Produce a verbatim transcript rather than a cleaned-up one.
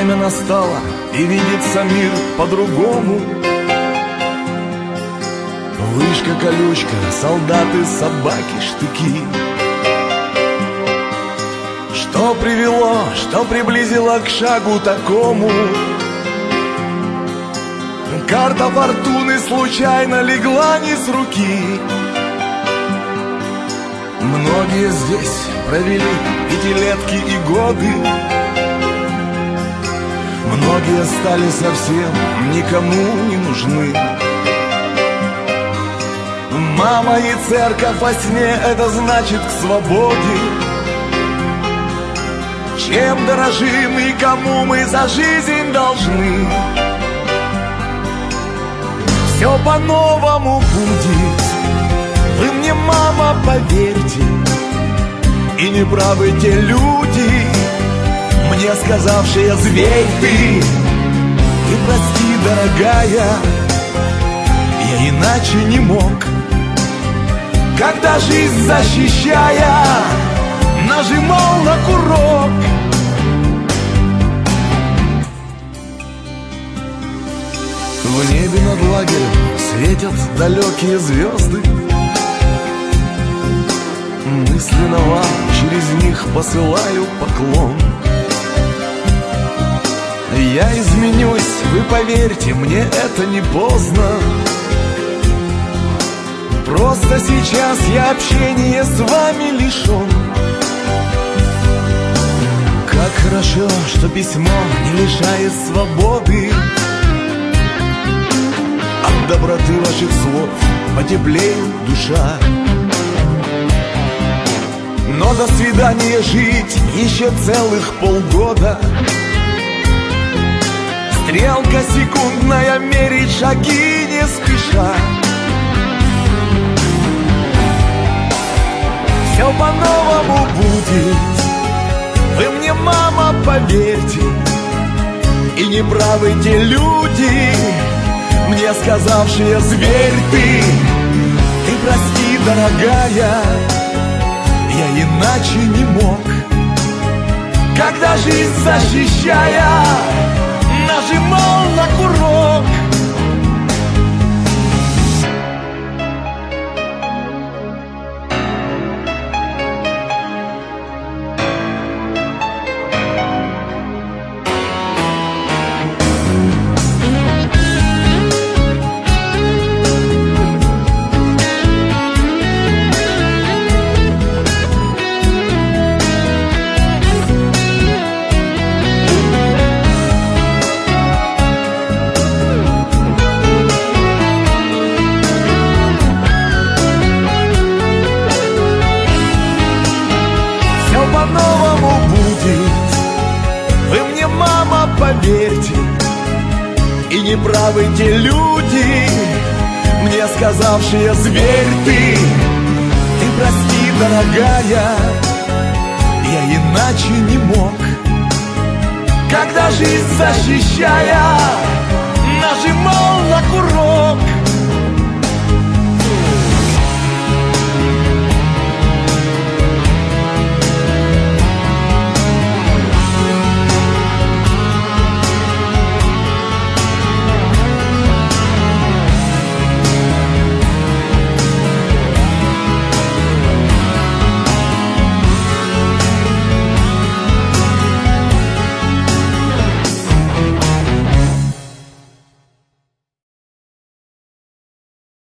Время настало, и видится мир по-другому. Вышка, колючка, солдаты, собаки, штыки. Что привело, что приблизило к шагу такому? Карта фортуны случайно легла не с руки. Многие здесь провели пятилетки и годы. Многие стали совсем никому не нужны. Мама и церковь во сне — это значит к свободе. Чем дорожим и кому мы за жизнь должны? Все по-новому будет. Вы мне, мама, поверьте. И не правы те люди, мне сказавшие: зверь ты. И прости, дорогая, я иначе не мог. Когда жизнь защищая, нажимал на курок. В небе над лагерем светят далекие звезды. Мысленно вам через них посылаю поклон. Я изменюсь, вы поверьте, мне это не поздно. Просто сейчас я общения с вами лишен. Как хорошо, что письмо не лишает свободы. От доброты ваших слов потеплеет душа. Но до свидания жить еще целых полгода. Стрелка секундная мерить шаги не спеша. Все по-новому будет. Вы мне, мама, поверьте. И не правы те люди, мне сказавшие: зверь ты. Ты прости, дорогая, я иначе не мог. Когда жизнь защищая, нажимал на курок. По-новому будет. Вы мне, мама, поверьте. И не правы те люди, мне сказавшие: зверь ты. Ты прости, дорогая, я иначе не мог. Когда жизнь защищая, нажимал на курок.